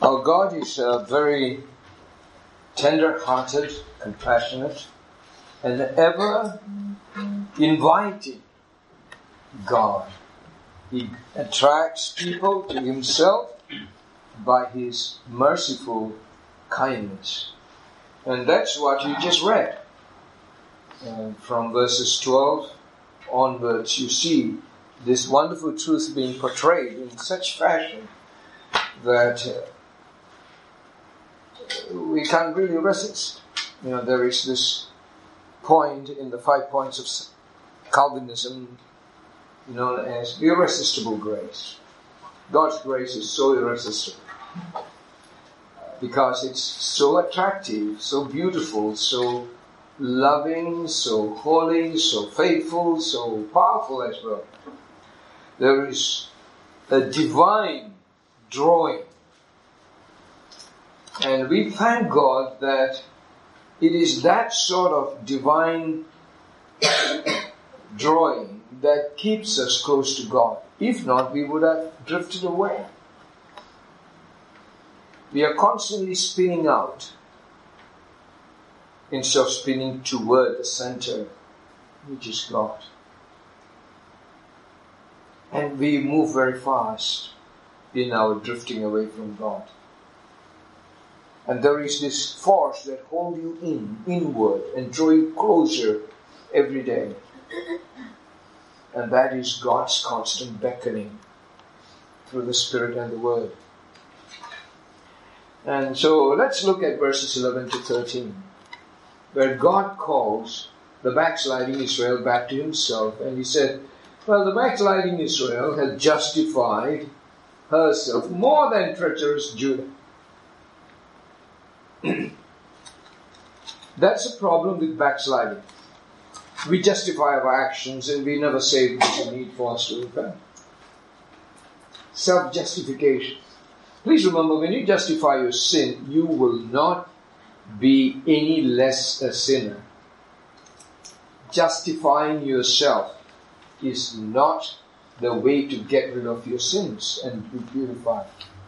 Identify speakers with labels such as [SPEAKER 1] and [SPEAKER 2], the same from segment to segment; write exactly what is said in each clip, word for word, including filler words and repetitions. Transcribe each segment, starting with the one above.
[SPEAKER 1] Our God is uh, very tender-hearted, compassionate, and ever inviting God. He attracts people to Himself by His merciful kindness. And that's what you just read. And from verses twelve onwards, you see this wonderful truth being portrayed in such fashion that uh, we can't really resist. You know, there is this point in the five points of Calvinism known as irresistible grace. God's grace is so irresistible because it's so attractive, so beautiful, so loving, so holy, so faithful, so powerful as well. There is a divine drawing. And we thank God that it is that sort of divine drawing that keeps us close to God. If not, we would have drifted away. We are constantly spinning out instead of spinning toward the center, which is God. And we move very fast in our drifting away from God. And there is this force that holds you in, inward, and draw you closer every day. And that is God's constant beckoning through the Spirit and the Word. And so let's look at verses eleven to thirteen, where God calls the backsliding Israel back to Himself. And He said, well, the backsliding Israel had justified herself more than treacherous Judah. That's a problem with backsliding. We justify our actions and we never say there's a need for us to repent. Self-justification. Please remember, when you justify your sin, you will not be any less a sinner. Justifying yourself is not the way to get rid of your sins and be purified.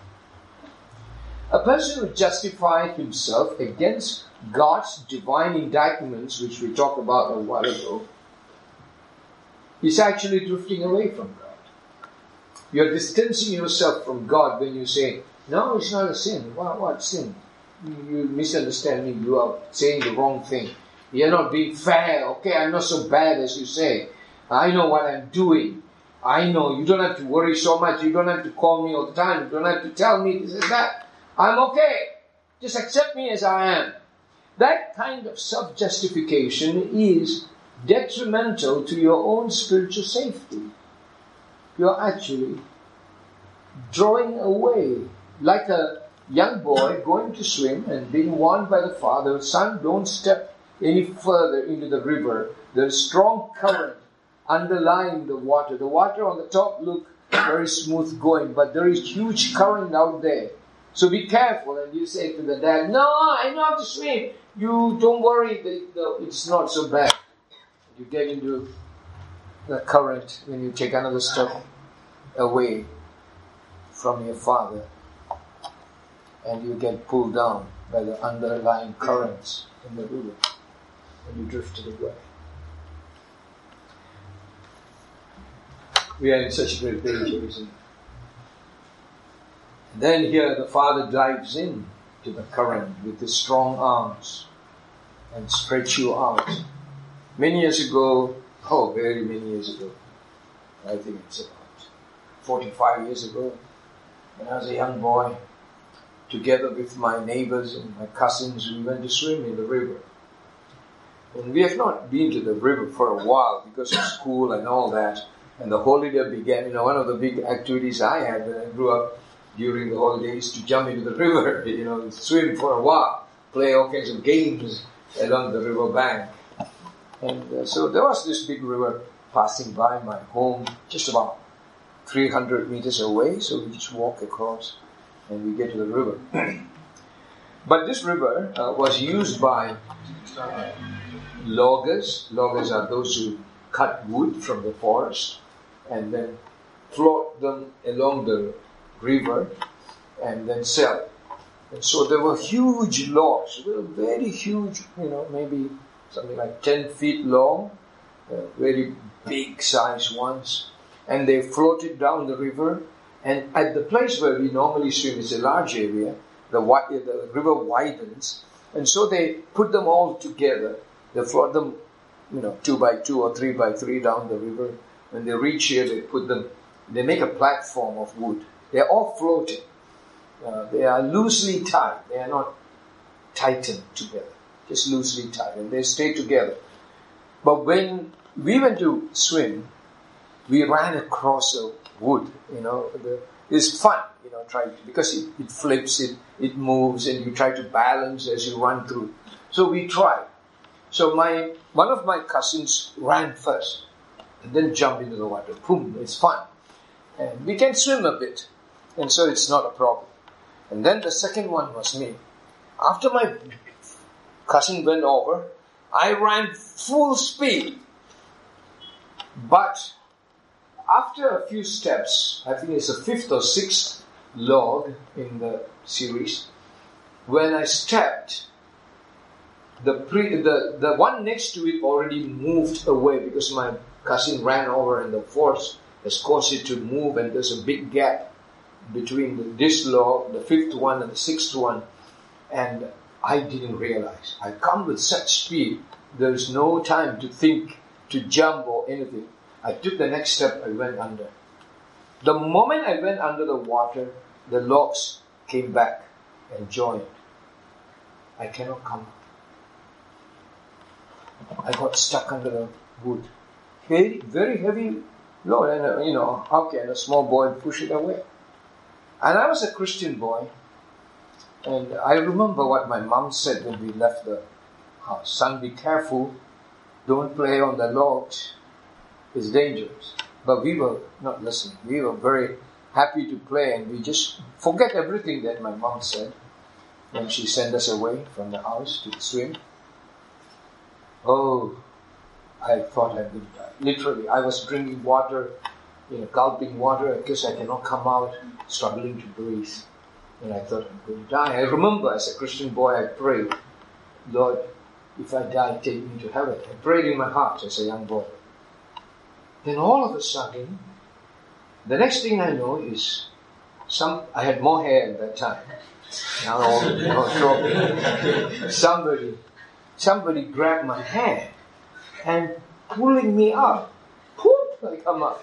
[SPEAKER 1] A person who justifies himself against God's divine indictments, which we talked about a while ago, is actually drifting away from God. You're distancing yourself from God when you say, no, it's not a sin. What, what sin? You misunderstand me. You are saying the wrong thing. You're not being fair. Okay, I'm not so bad as you say. I know what I'm doing. I know. You don't have to worry so much. You don't have to call me all the time. You don't have to tell me this and that. I'm okay. Just accept me as I am. That kind of self-justification is detrimental to your own spiritual safety. You're actually drawing away, like a young boy going to swim and being warned by the father, son, don't step any further into the river. There's strong current underlying the water. The water on the top looks very smooth going, but there is huge current out there. So be careful. And you say to the dad, no, I know how to swim. You don't worry, it's not so bad. You get into the current when you take another step away from your father, and you get pulled down by the underlying currents in the river, and you drifted away. We are in such great danger, isn't it? Then here the father dives in to the current with his strong arms and spreads you out. Many years ago, oh, very many years ago, I think it's about forty-five years ago, when I was a young boy, together with my neighbors and my cousins, we went to swim in the river. And we have not been to the river for a while because of school and all that. And the holiday began. You know, one of the big activities I had when I grew up during the holidays to jump into the river, you know, swim for a while, play all kinds of games along the river bank. And uh, so there was this big river passing by my home, just about three hundred meters away, so we just walk across and we get to the river. But this river uh, was used by loggers. Loggers are those who cut wood from the forest and then float them along the river and then sell. And so there were huge logs, they were very huge, you know, maybe something like ten feet long, uh, very big size ones. And they floated down the river. And at the place where we normally swim, it's a large area, the, the river widens. And so they put them all together. They float them, you know, two by two or three by three down the river. When they reach here, they put them, they make a platform of wood. They're all floating. Uh, they are loosely tied. They are not tightened together. Just loosely tied. And they stay together. But when we went to swim, we ran across the wood. You know, the, it's fun, you know, try to, because it, it flips, it, it moves, and you try to balance as you run through. So we tried. So my, one of my cousins ran first, and then jumped into the water. Boom, it's fun. And we can swim a bit, and so it's not a problem. And then the second one was me. After my cousin went over, I ran full speed. But after a few steps, I think it's the fifth or sixth log in the series, when I stepped, the, pre, the, the one next to it already moved away because my cousin ran over and the force has caused it to move, and there's a big gap between the, this log, the fifth one and the sixth one, and I didn't realize. I come with such speed, there is no time to think, to jump or anything. I took the next step, I went under. The moment I went under the water, the logs came back and joined. I cannot come up. I got stuck under the wood. Very, very heavy load, and uh, you know, how can a small boy push it away? And I was a Christian boy, and I remember what my mom said when we left the house. Son, be careful, don't play on the logs, it's dangerous. But we were not listening. We were very happy to play, and we just forget everything that my mom said when she sent us away from the house to swim. Oh, I thought I would die. Literally, I was drinking water, you know, gulping water because I cannot come out, struggling to breathe. And I thought I'm going to die. I remember as a Christian boy, I prayed, Lord, if I die, take me to heaven. I prayed in my heart as a young boy. Then all of a sudden, the next thing I know is some. I had more hair at that time. Now all you know, somebody, somebody grabbed my hand and pulling me up. Poof! I come up.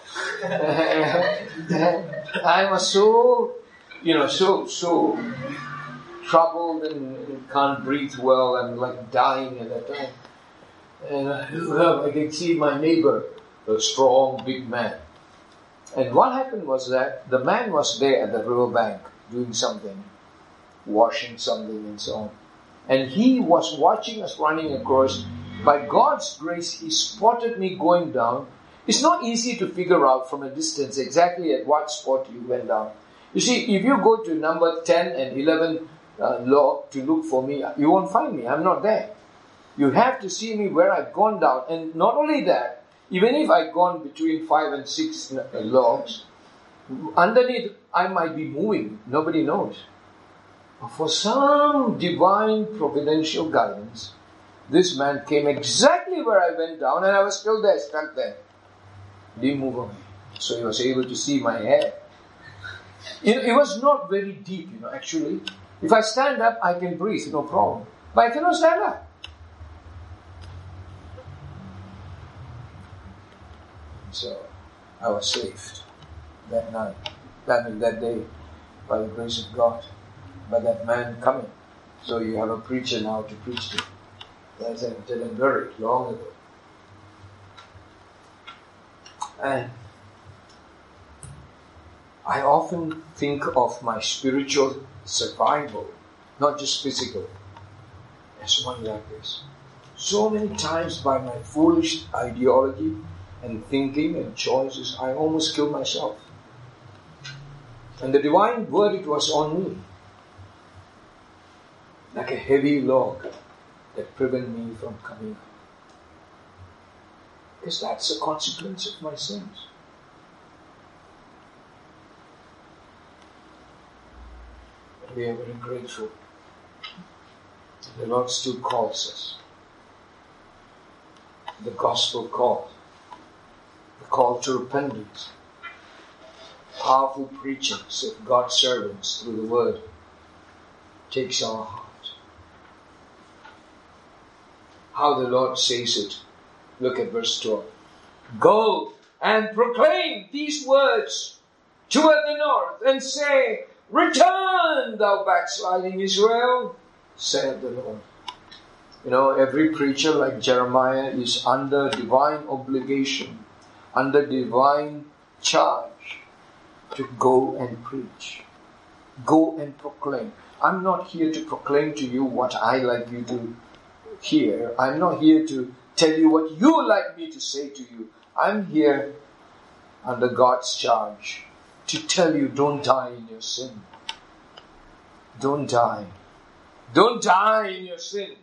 [SPEAKER 1] I was so, you know, so so troubled and can't breathe well and like dying at that time. And uh, I could see my neighbor, a strong, big man. And what happened was that the man was there at the riverbank doing something, washing something and so on. And he was watching us running across. By God's grace, he spotted me going down. It's not easy to figure out from a distance exactly at what spot you went down. You see, if you go to number ten and eleven uh, log to look for me, you won't find me. I'm not there. You have to see me where I've gone down. And not only that, even if I've gone between five and six logs, underneath I might be moving. Nobody knows. But for some divine providential guidance, this man came exactly where I went down, and I was still there, stuck there. Didn't move away. So he was able to see my hair. It, it was not very deep, you know, actually. If I stand up, I can breathe, no problem. But I cannot stand up. So I was saved that night, that means that day, by the grace of God, by that man coming. So you have a preacher now to preach to. That's I tell him very long ago. And I often think of my spiritual survival, not just physical, as one like this. So many times by my foolish ideology and thinking and choices, I almost killed myself. And the divine verdict was on me, like a heavy log that prevented me from coming up. Because that's the consequence of my sins. We are very grateful. The Lord still calls us. The gospel call. The call to repentance. Powerful preachings of God's servants through the word takes our heart. How the Lord says it. Look at verse twelve. Go and proclaim these words toward the north and say, return, thou backsliding Israel, saith the Lord. You know, every preacher like Jeremiah is under divine obligation, under divine charge to go and preach. Go and proclaim. I'm not here to proclaim to you what I like you to hear. I'm not here to tell you what you like me to say to you. I'm here under God's charge to tell you, don't die in your sin. Don't die. Don't die in your sin.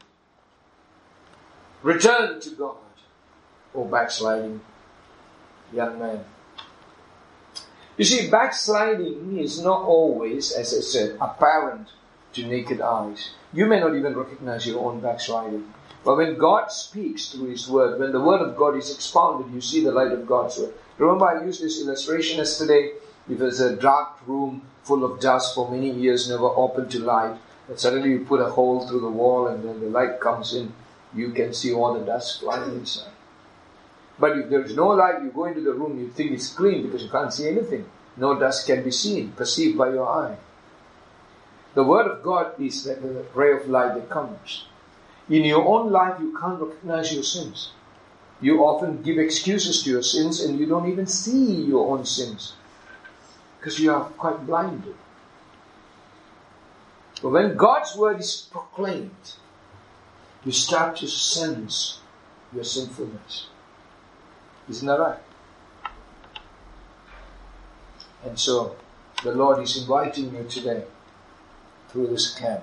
[SPEAKER 1] Return to God, O backsliding young man. You see, backsliding is not always, as I said, apparent to naked eyes. You may not even recognize your own backsliding. But when God speaks through His Word, when the Word of God is expounded, you see the light of God's Word. Remember, I used this illustration yesterday. If there's a dark room full of dust for many years, never open to light, and suddenly you put a hole through the wall and then the light comes in, you can see all the dust flying inside. But if there is no light, you go into the room, you think it's clean because you can't see anything. No dust can be seen, perceived by your eye. The Word of God is like the ray of light that comes. In your own life, you can't recognize your sins. You often give excuses to your sins and you don't even see your own sins because you are quite blinded. But when God's Word is proclaimed, you start to sense your sinfulness. Isn't that right? And so, the Lord is inviting you today, through this camp,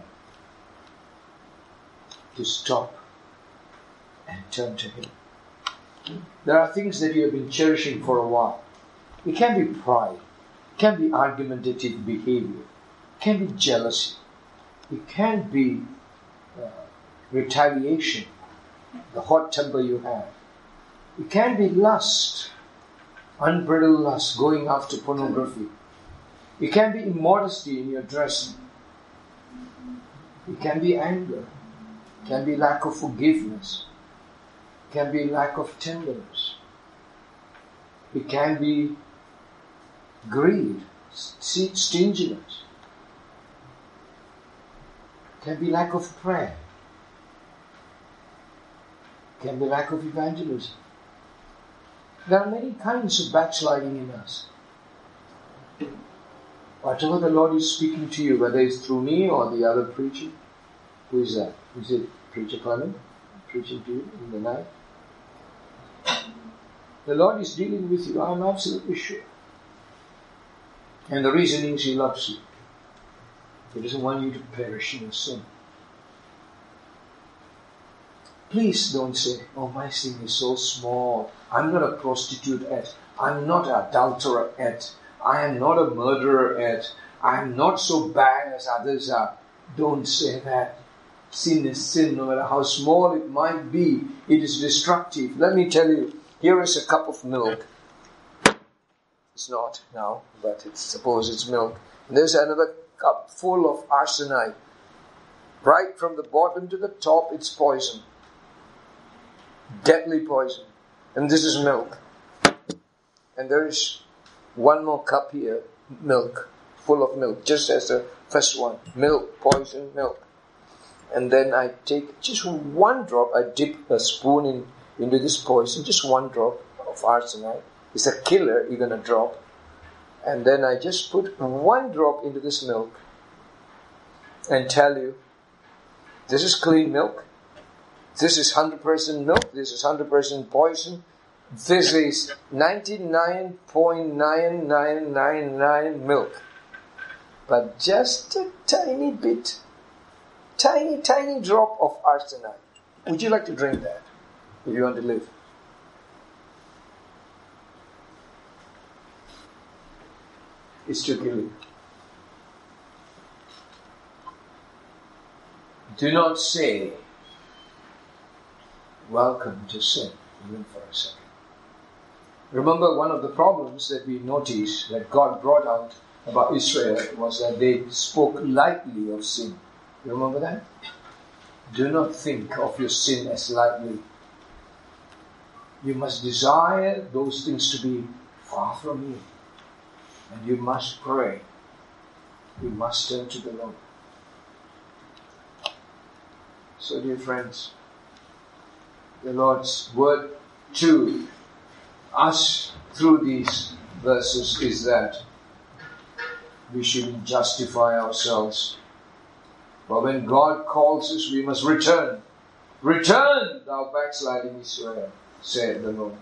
[SPEAKER 1] to stop and turn to Him. There are things that you have been cherishing for a while. It can be pride. It can be argumentative behavior. It can be jealousy. It can be uh, retaliation, the hot temper you have. It can be lust, unbridled lust, going after pornography. It can be immodesty in your dressing. It can be anger. It can be lack of forgiveness. It can be lack of tenderness. It can be greed, stinginess. It can be lack of prayer. It can be lack of evangelism. There are many kinds of backsliding in us. Whatever the Lord is speaking to you, whether it's through me or the other preacher, who is that? Is it Preacher Clement preaching to you in the night? The Lord is dealing with you, I'm absolutely sure. And the reason is He loves you. He doesn't want you to perish in your sin. Please don't say, oh, my sin is so small. I'm not a prostitute at. I'm not an adulterer at. I am not a murderer at. I am not so bad as others are. Don't say that. Sin is sin, no matter how small it might be. It is destructive. Let me tell you, here is a cup of milk. It's not now, but it's, suppose it's milk. And there's another cup full of arsenite. Right from the bottom to the top, it's poison. Deadly poison. And this is milk. And there is one more cup here, milk, full of milk, just as the first one. Milk, poison, milk. And then I take just one drop, I dip a spoon in into this poison, just one drop of arsenite. It's a killer, even a drop. And then I just put one drop into this milk and tell you, this is clean milk. This is one hundred percent milk. This is one hundred percent poison. This is ninety-nine point nine nine nine nine milk. But just a tiny bit, tiny, tiny drop of arsenite. Would you like to drink that if you want to live? It's to kill you. do not say, welcome to sin, even for a second. Remember, one of the problems that we noticed that God brought out about Israel was that they spoke lightly of sin. You remember that? Do not think of your sin as lightly. You must desire those things to be far from you. And you must pray. You must turn to the Lord. So, dear friends, the Lord's word to us through these verses is that we shouldn't justify ourselves. But when God calls us, we must return. Return, thou backsliding Israel, said the Lord.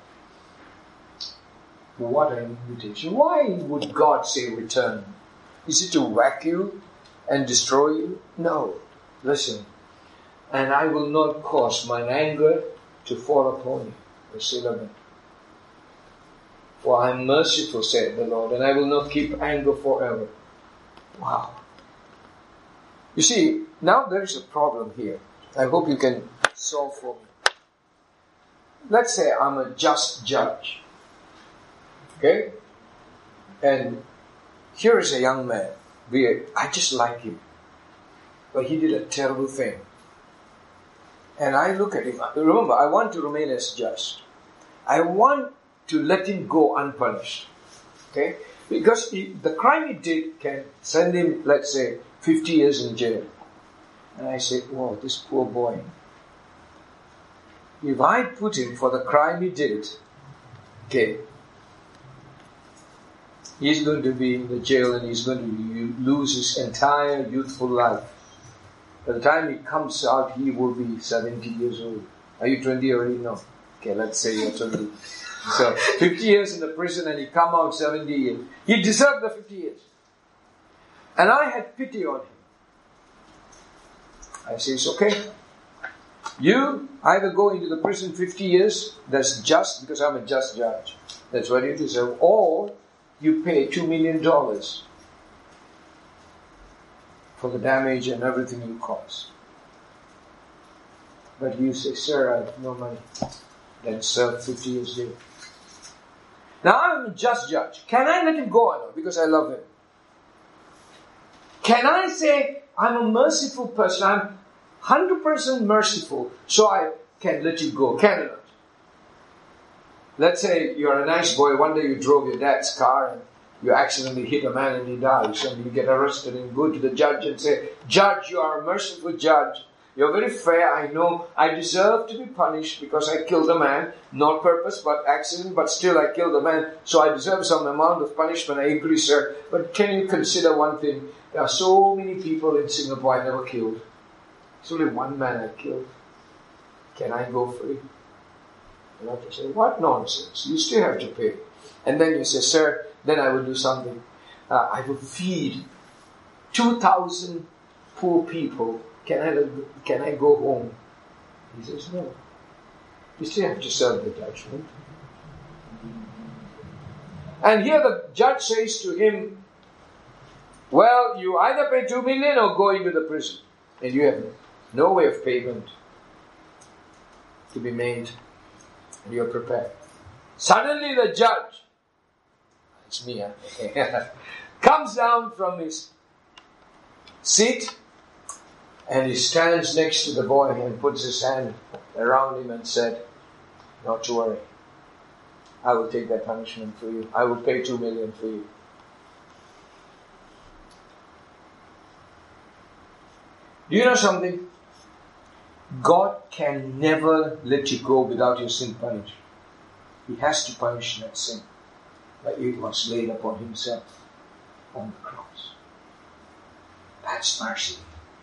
[SPEAKER 1] What an invitation. Why would God say return? Is it to whack you and destroy you? No. Listen. And I will not cause mine anger to fall upon you. Verse eleven. For I am merciful, said the Lord, and I will not keep anger forever. Wow. You see, now there is a problem here. I hope you can solve for me. Let's say I'm a just judge. Okay? And here is a young man. We, I just like him. But he did a terrible thing. And I look at him. Remember, I want to remain as just. I want to let him go unpunished. Okay? Because he, the crime he did can send him, let's say, fifty years in jail. And I say, oh, this poor boy. If I put him for the crime he did, okay, he's going to be in the jail and he's going to lose his entire youthful life. By the time he comes out, he will be seventy years old. Are you twenty already? No. Okay, let's say you're twenty. So, fifty years in the prison and he come out seventy years. He deserved the fifty years. And I had pity on him. I say, it's okay. You either go into the prison fifty years, that's just because I'm a just judge. That's what you deserve. Or you pay two million dollars for the damage and everything you caused. But you say, sir, I have no money. Then serve fifty years later. Now I'm a just judge. Can I let him go or not? Because I love him. Can I say, I'm a merciful person, I'm one hundred percent merciful, so I can let you go? Can I not? Let's say you're a nice boy, one day you drove your dad's car and you accidentally hit a man and he dies, and you get arrested and go to the judge and say, Judge, you are a merciful judge. You're very fair. I know I deserve to be punished because I killed a man. Not purpose, but accident, but still I killed a man. So I deserve some amount of punishment. I agree, sir. But can you consider one thing? There are so many people in Singapore I never killed. It's only one man I killed. Can I go free? You have to say, what nonsense? You still have to pay. And then you say, sir, then I will do something. Uh, I will feed two thousand poor people. Can I, can I go home? He says, no. You still have to serve the judgment. And here the judge says to him, well, you either pay two million or go into the prison. And you have no way of payment to be made. And you're prepared. Suddenly the judge, it's me, huh? comes down from his seat and he stands next to the boy and puts his hand around him and said, not to worry. I will take that punishment for you. I will pay two million for you. Do you know something? God can never let you go without your sin punished. He has to punish that sin. But it was laid upon himself on the cross. That's mercy.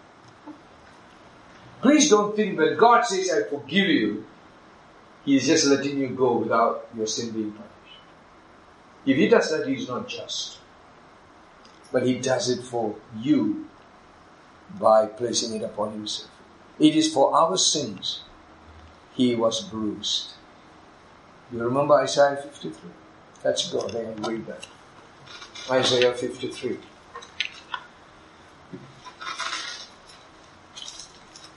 [SPEAKER 1] Please don't think when God says, I forgive you, He is just letting you go without your sin being punished. If He does that, He is not just. But He does it for you by placing it upon Himself. It is for our sins He was bruised. You remember Isaiah fifty-three? Let's go there and read that. Isaiah fifty-three.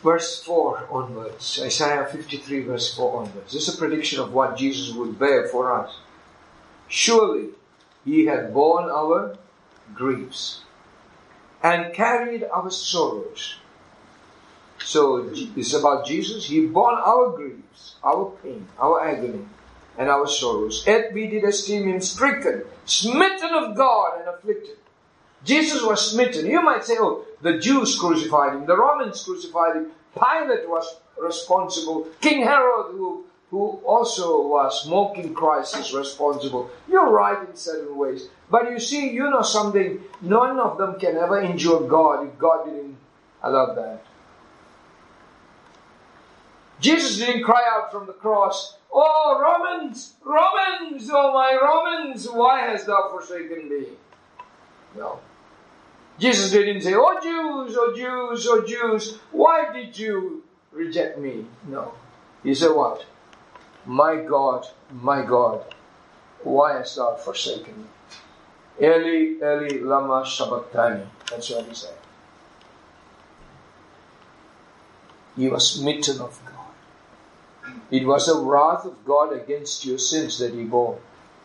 [SPEAKER 1] verse four onwards. Isaiah fifty-three verse four onwards. This is a prediction of what Jesus would bear for us. Surely He had borne our griefs and carried our sorrows. So it's about Jesus. He bore our griefs, our pain, our agony, and our sorrows. Yet we did esteem Him stricken, smitten of God, and afflicted. Jesus was smitten. You might say, oh, the Jews crucified Him, the Romans crucified Him, Pilate was responsible, King Herod, who, who also was mocking Christ, is responsible. You're right in certain ways. But you see, you know something, none of them can ever injure God if God didn't allow that. Jesus didn't cry out from the cross, oh, Romans, Romans, oh my Romans, why hast thou forsaken me? No. Jesus didn't say, oh Jews, oh Jews, oh Jews, why did you reject me? No. He said what? My God, my God, why hast thou forsaken me? Eli, Eli, lama sabachthani. That's what He said. He was smitten of God. It was the wrath of God against your sins that He bore.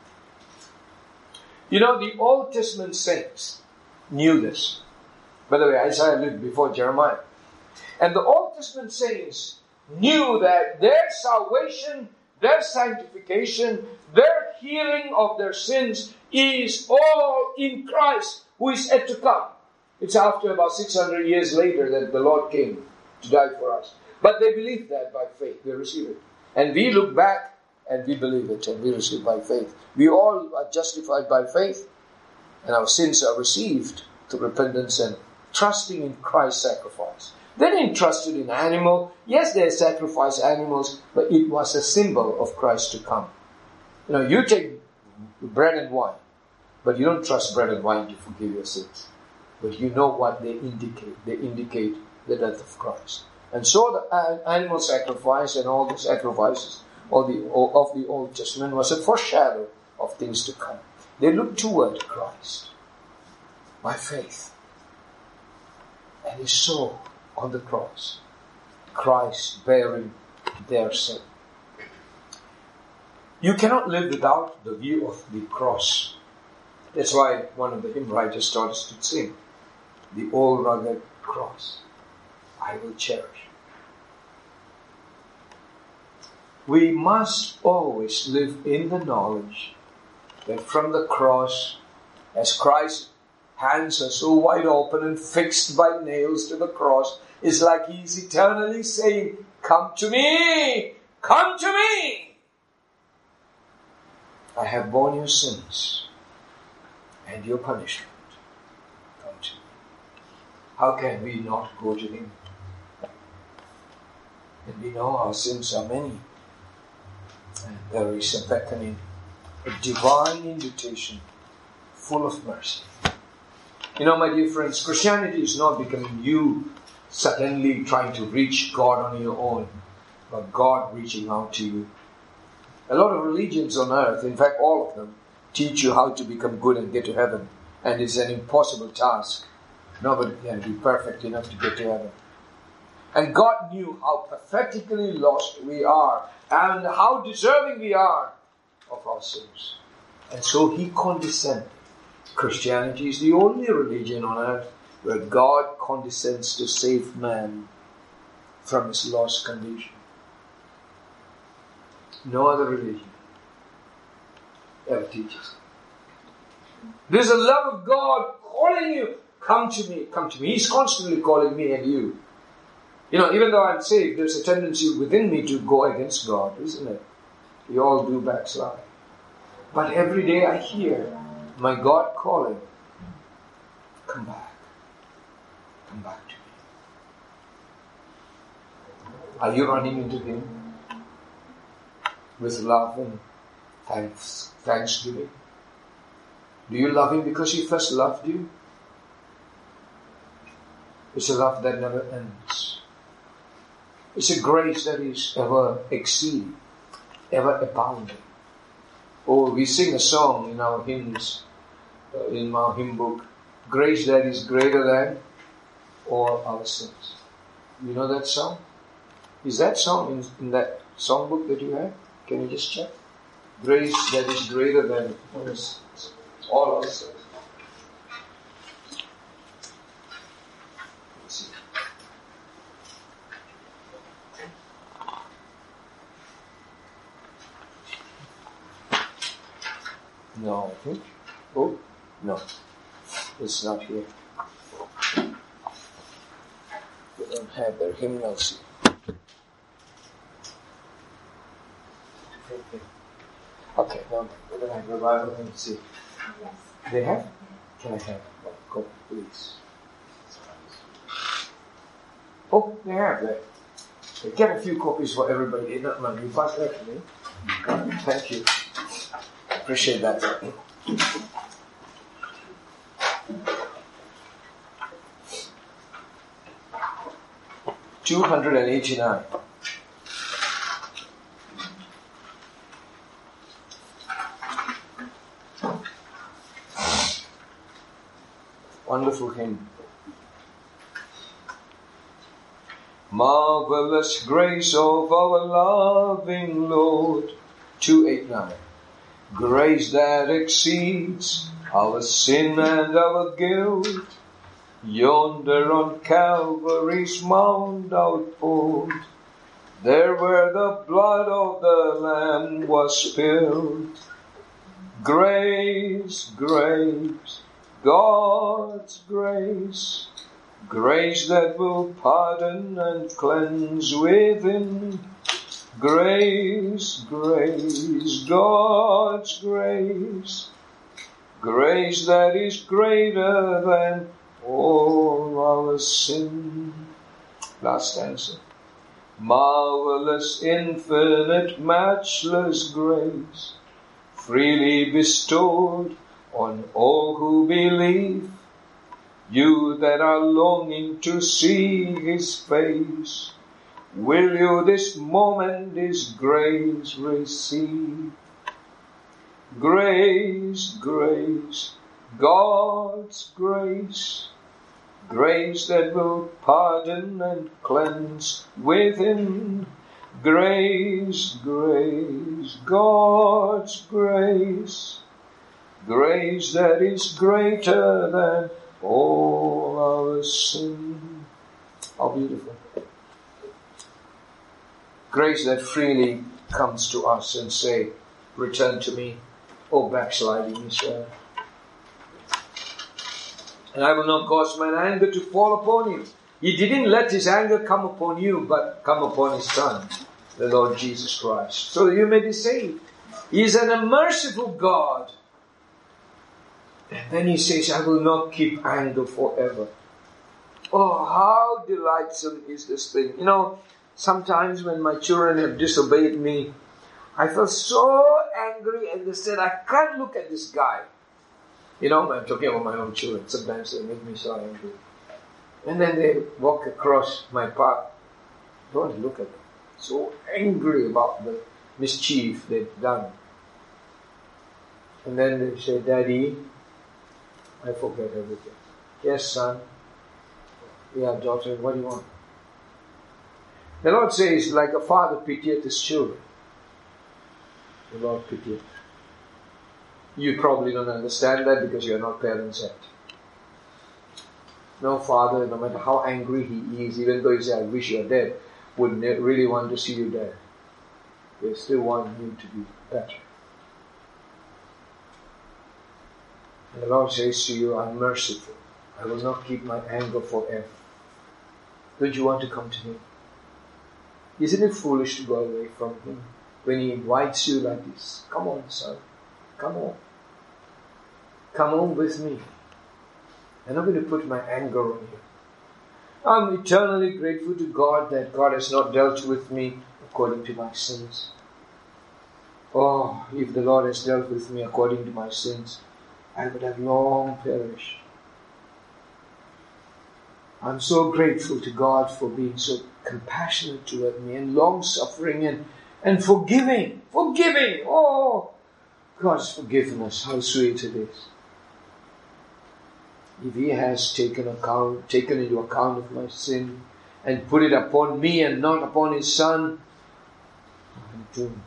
[SPEAKER 1] You know, the Old Testament saints knew this. By the way, Isaiah lived before Jeremiah. And the Old Testament saints knew that their salvation, their sanctification, their healing of their sins is all in Christ, who is yet to come. It's after about six hundred years later that the Lord came to die for us. But they believe that by faith. They receive it. And we look back and we believe it and we receive by faith. We all are justified by faith, and our sins are received through repentance and trusting in Christ's sacrifice. They didn't trust it in animal. Yes, they sacrificed animals, but it was a symbol of Christ to come. You know, you take bread and wine, but you don't trust bread and wine to forgive your sins. But you know what they indicate. They indicate the death of Christ. And so the animal sacrifice and all the sacrifices of the, of the Old Testament was a foreshadow of things to come. They looked toward Christ by faith. And they saw on the cross Christ bearing their sin. You cannot live without the view of the cross. That's why one of the hymn writers taught us to sing, the old rugged cross I will cherish. We must always live in the knowledge that from the cross, as Christ's hands are so wide open and fixed by nails to the cross, it's like He's eternally saying, come to me, come to me. I have borne your sins and your punishment. Come to me. How can we not go to Him? And we know our sins are many. And there is a beckoning, a divine invitation full of mercy. You know, my dear friends, Christianity is not becoming you suddenly trying to reach God on your own, but God reaching out to you. A lot of religions on earth, in fact all of them, teach you how to become good and get to heaven. And it's an impossible task. Nobody can be perfect enough to get to heaven. And God knew how pathetically lost we are and how deserving we are of our sins. And so He condescended. Christianity is the only religion on earth where God condescends to save man from his lost condition. No other religion ever teaches. There's a love of God calling you. Come to me, come to me. He's constantly calling me and you. You know, even though I'm saved, there's a tendency within me to go against God, isn't it? We all do backslide. But every day I hear my God calling, come back. Come back to me. Are you running into Him with love and thanks, thanksgiving? Do you love Him because He first loved you? It's a love that never ends. It's a grace that is ever exceeding, ever abounding. Oh, we sing a song in our hymns, uh, in our hymn book, grace that is greater than all our sins. You know that song? Is that song in, in that songbook that you have? Can you just check? Grace that is greater than all else. Let's see. No, I think. Oh, no. It's not here. They don't have their hymnals here. Okay, now we're going to have revival and see.
[SPEAKER 2] Yes.
[SPEAKER 1] They have? Can I have one copy, please? Oh, they have that. They get a few copies for everybody. Not money. You pass that to me. Thank you. Appreciate that. Two hundred and eighty-nine. Wonderful hymn. Marvelous grace of our loving Lord. two eighty-nine. Grace that exceeds our sin and our guilt. Yonder on Calvary's mount outpoured, there where the blood of the Lamb was spilled. Grace, grace, God's grace, grace that will pardon and cleanse within. Grace, grace, God's grace, grace that is greater than all our sin. Last stanza. Marvelous, infinite, matchless grace, freely bestowed on all who believe. You that are longing to see His face, will you this moment His grace receive? Grace, grace, God's grace, grace that will pardon and cleanse within. Grace, grace, God's grace, grace that is greater than all our sin. How beautiful. Grace that freely comes to us and say, return to me, O backsliding Israel. And I will not cause mine anger to fall upon you. He didn't let His anger come upon you, but come upon His Son, the Lord Jesus Christ, so that you may be saved. He is an merciful God. And then He says, I will not keep anger forever. Oh, how delightsome is this thing. You know, sometimes when my children have disobeyed me, I felt so angry and they said, I can't look at this guy. You know, I'm talking about my own children. Sometimes they make me so angry. And then they walk across my path. Don't look at them. So angry about the mischief they've done. And then they say, Daddy, I forget everything. Yes, son. Yeah, daughter, what do you want? The Lord says, like a father pitieth his children. The Lord pitieth. You probably don't understand that because you are not parents yet. No father, no matter how angry he is, even though he says, I wish you were dead, would really want to see you dead. They still want you to be better. And the Lord says to you, I'm merciful. I will not keep my anger forever. Don't you want to come to me? Isn't it foolish to go away from Him when He invites you like this? Come on, son. Come on. Come on with me. I'm not going to put my anger on you. I'm eternally grateful to God that God has not dealt with me according to my sins. Oh, if the Lord has dealt with me according to my sins, I would have long perished. I'm so grateful to God for being so compassionate toward me and long-suffering and, and forgiving. Forgiving! Oh, God's forgiveness, how sweet it is. If He has taken account, taken into account of my sin and put it upon me and not upon his son, I'm doomed.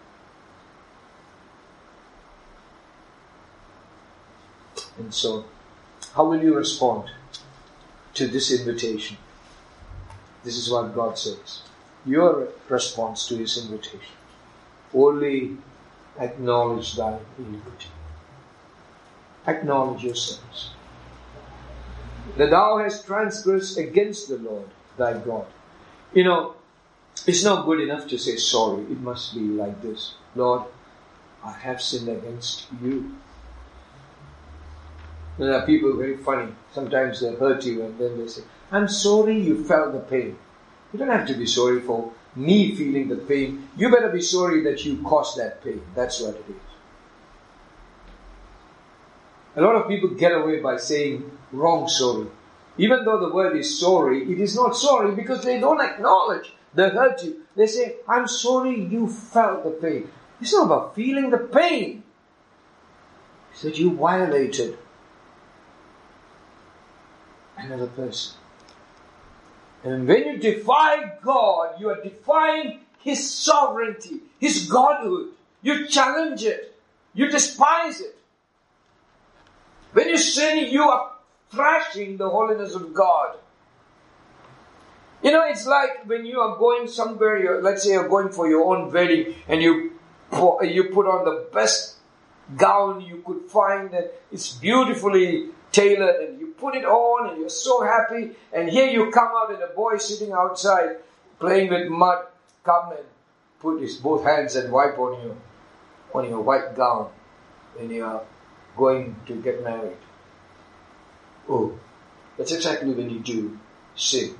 [SPEAKER 1] And so, how will you respond to this invitation? This is what God says. Your response to his invitation. Only acknowledge thy iniquity. Acknowledge your sins. That thou hast transgressed against the Lord thy God. You know, it's not good enough to say sorry. It must be like this. Lord, I have sinned against you. There are people very funny. Sometimes they hurt you and then they say, I'm sorry you felt the pain. You don't have to be sorry for me feeling the pain. You better be sorry that you caused that pain. That's what it is. A lot of people get away by saying wrong sorry. Even though the word is sorry, it is not sorry because they don't acknowledge they hurt you. They say, I'm sorry you felt the pain. It's not about feeling the pain. It's that you violated another person. And when you defy God, you are defying his sovereignty, his godhood. You challenge it. You despise it. When you sin, you are thrashing the holiness of God. You know, it's like when you are going somewhere, you're, let's say you're going for your own wedding, and you, you put on the best gown you could find, and it's beautifully tailored, and you put it on, and you're so happy, and here you come out, and a boy sitting outside playing with mud come and put his both hands and wipe on you, on your white gown when you are going to get married. Oh, that's exactly when you do sin.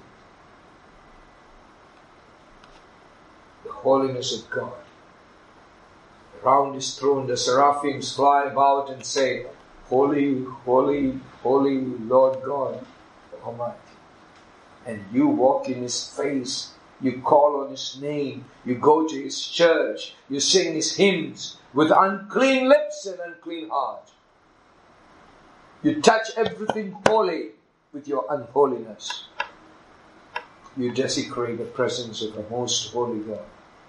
[SPEAKER 1] The holiness of God. Around his throne the seraphims fly about and say, Holy, holy, holy Lord God Almighty. And you walk in his face, you call on his name, you go to his church, you sing his hymns with unclean lips and unclean heart. You touch everything holy with your unholiness. You desecrate the presence of the most holy God.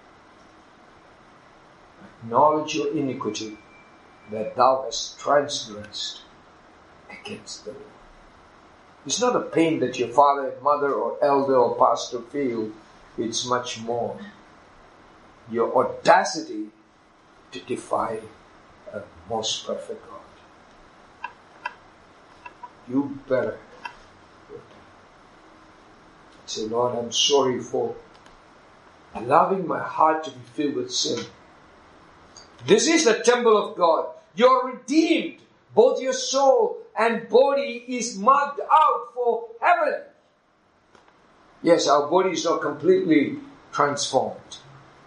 [SPEAKER 1] Acknowledge your iniquity, that thou hast transgressed against the Lord. It's not a pain that your father and mother or elder or pastor feel. It's much more your audacity to defy a most perfect God. You better say, Lord, I'm sorry for allowing my heart to be filled with sin. This is the temple of God. You're redeemed. Both your soul and body is marked out for heaven. Yes, our body is not completely transformed.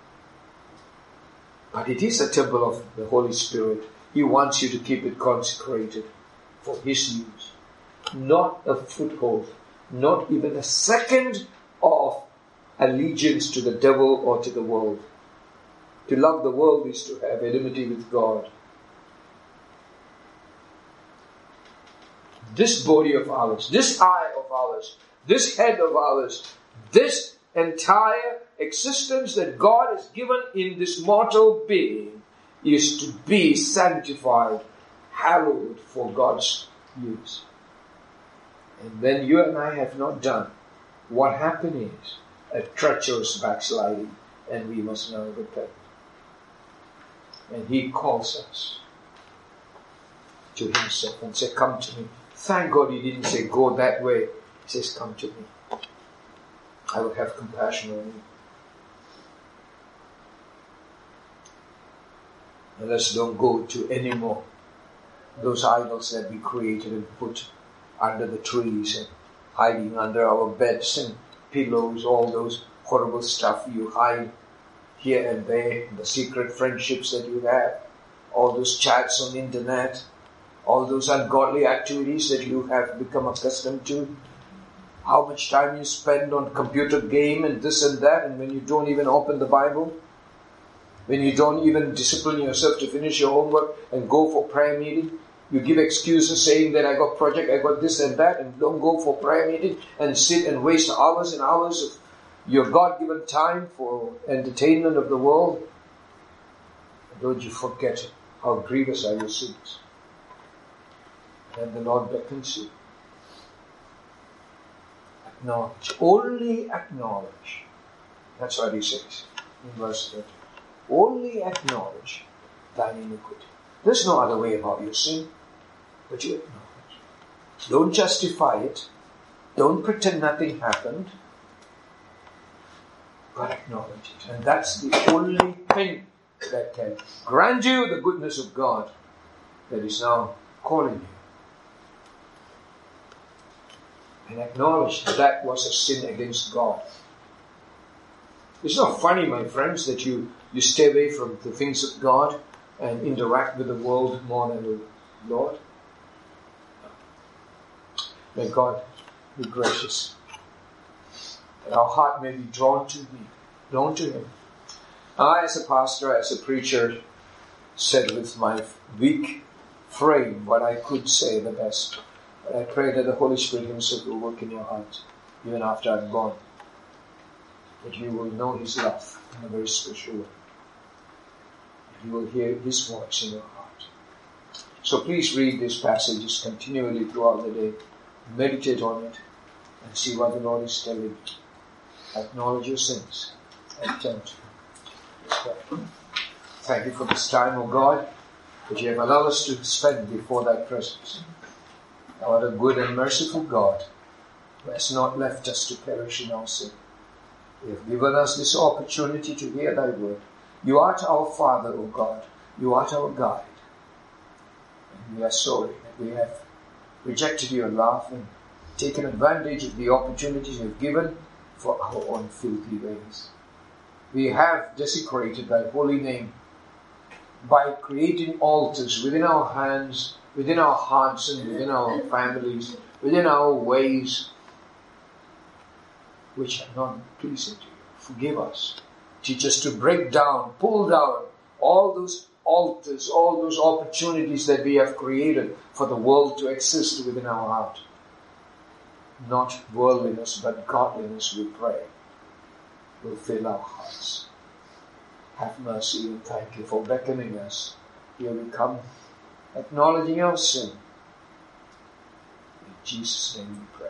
[SPEAKER 1] But it is a temple of the Holy Spirit. He wants you to keep it consecrated for his use. Not a foothold, not even a second of allegiance to the devil or to the world. To love the world is to have enmity with God. This body of ours, this eye of ours, this head of ours, this entire existence that God has given in this mortal being is to be sanctified, hallowed for God's use. And when you and I have not done, what happened is a treacherous backsliding, and we must now repent. And he calls us to himself and say, come to me. Thank God he didn't say, go that way. He says, come to me. I will have compassion on you. And let's don't go to any more those idols that we created and put under the trees and hiding under our beds and pillows, all those horrible stuff you hide here and there, the secret friendships that you have, all those chats on the internet, all those ungodly activities that you have become accustomed to, how much time you spend on computer game and this and that, and when you don't even open the Bible, when you don't even discipline yourself to finish your homework and go for prayer meeting, You give excuses saying that I got project, I got this and that, and don't go for prayer meeting and sit and waste hours and hours of your God-given time for entertainment of the world. And don't you forget how grievous are your sins. And the Lord beckons you. Acknowledge. Only acknowledge. That's what he says in verse thirty. Only acknowledge thine iniquity. There's no other way about your sin, but you acknowledge. Don't justify it. Don't pretend nothing happened. But acknowledge it. And that's the only thing that can grant you the goodness of God that is now calling you. And acknowledge that that was a sin against God. It's not funny, my friends, that you, you stay away from the things of God and interact with the world more than the Lord. May God be gracious, that our heart may be drawn to Him, drawn to Him. I, as a pastor, as a preacher, said with my weak frame what I could say the best. But I pray that the Holy Spirit Himself will work in your heart, even after I'm gone. That you will know His love in a very special way. That you will hear His voice in your heart. So please read these passages continually throughout the day. Meditate on it and see what the Lord is telling you. Acknowledge your sins and turn to Him. Let's pray. Thank you for this time, O God, that you have allowed us to spend before Thy presence. Thou art a good and merciful God who has not left us to perish in our sin. You have given us this opportunity to hear Thy word. You art our Father, O God. You art our guide. And we are sorry that we have rejected your love and taken advantage of the opportunities you have given for our own filthy ways. We have desecrated Thy holy name by creating altars within our hands, within our hearts and within our families, within our ways, which are not pleasing to you. Forgive us. Teach us to break down, pull down all those altars, all those opportunities that we have created for the world to exist within our heart. Not worldliness, but godliness, we pray, will fill our hearts. Have mercy and thank you for beckoning us. Here we come, acknowledging our sin. In Jesus' name we pray.